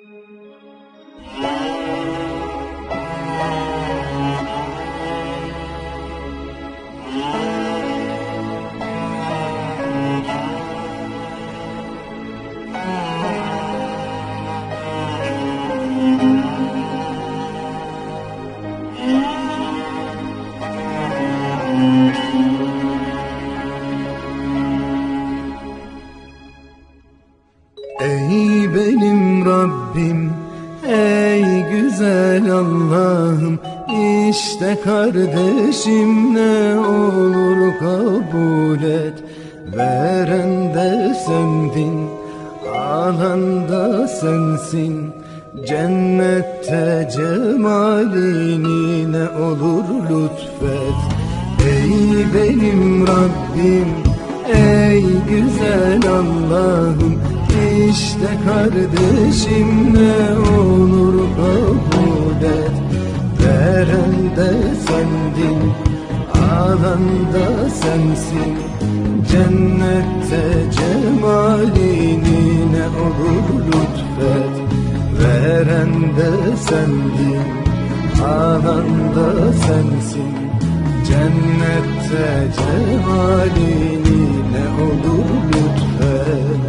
Ey benim Rabbim, ey güzel Allah'ım, işte kardeşim, ne olur kabul et. Veren de sendin, alan da sensin. Cennette cemalini ne olur lütfet. Ey benim Rabbim, ey güzel Allah'ım, İşte kardeşim, ne olur kabul et. Veren de sendin, alan da sensin. Cennette cemalini ne olur lütfet. Veren de sendin, alan da sensin. Cennette cemalini ne olur lütfet.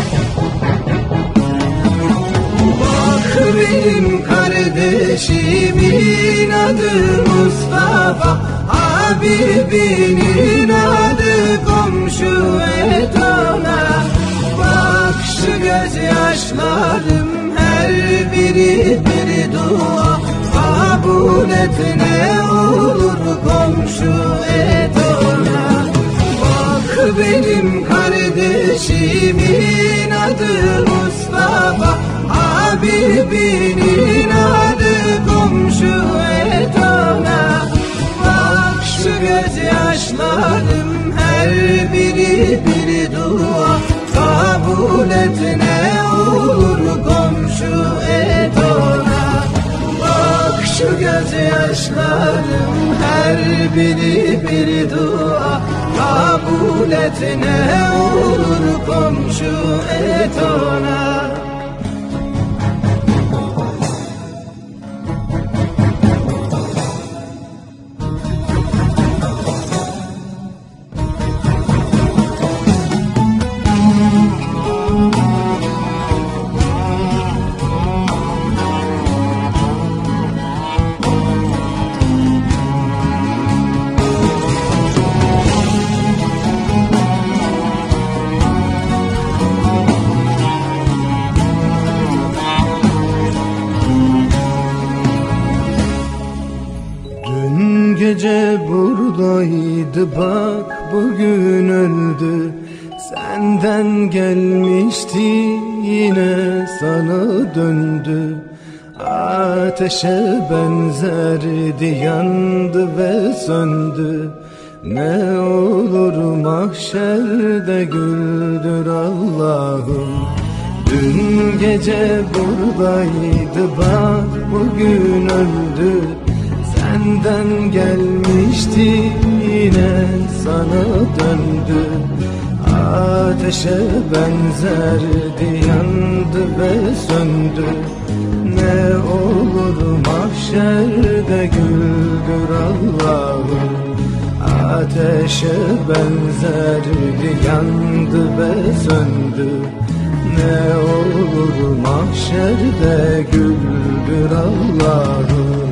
Benim kardeşimin adı Mustafa, Habibinin adı komşu et ona. Bak şu gözyaşlarım, her biri bir dua. Kabul et, ne olur komşu et ona. Bak benim kardeşimin adı Mustafa, Habibinin adı komşu et ona. Bak şu gözyaşlarım, her biri bir dua. Kabul et, ne olur komşu et ona. Bak şu gözyaşlarım, her biri bir dua. Kabul et, ne olur komşu et ona. Gece buradaydı, bak bugün öldü. Senden gelmişti, yine sana döndü. Ateşe benzerdi, yandı ve söndü. Ne olur mahşerde güldür Allah'ım. Dün gece buradaydı, bak bugün öldü. Senden gelmişti, yine sana döndü. Ateşe benzerdi, yandı ve söndü. Ne olur mahşerde güldür Allah'ım. Ateşe benzerdi, yandı ve söndü. Ne olur mahşerde güldür Allah'ım.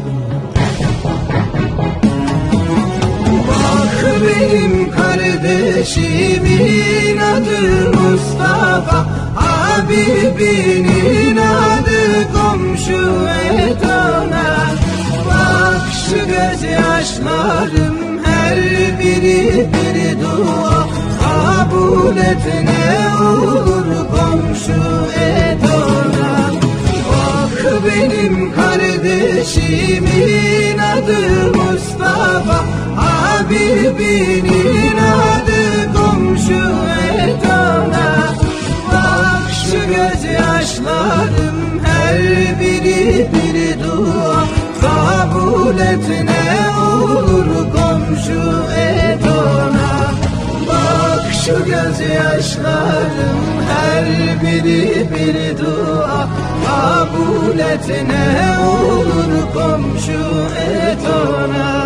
Benim kardeşimin adı Mustafa, Habibinin adı komşu et ona. Bak şu gözyaşlarım, her biri bir dua. Kabul et, ne olur komşu et ona. Bak benim kardeşimin adı Mustafa, Habibinin adı komşu et ona. Bak şu gözyaşlarım, her biri bir dua. Kabul et, ne olur komşu et ona. Bak şu gözyaşlarım, her biri bir dua. Kabul devletine olur komşu et ona.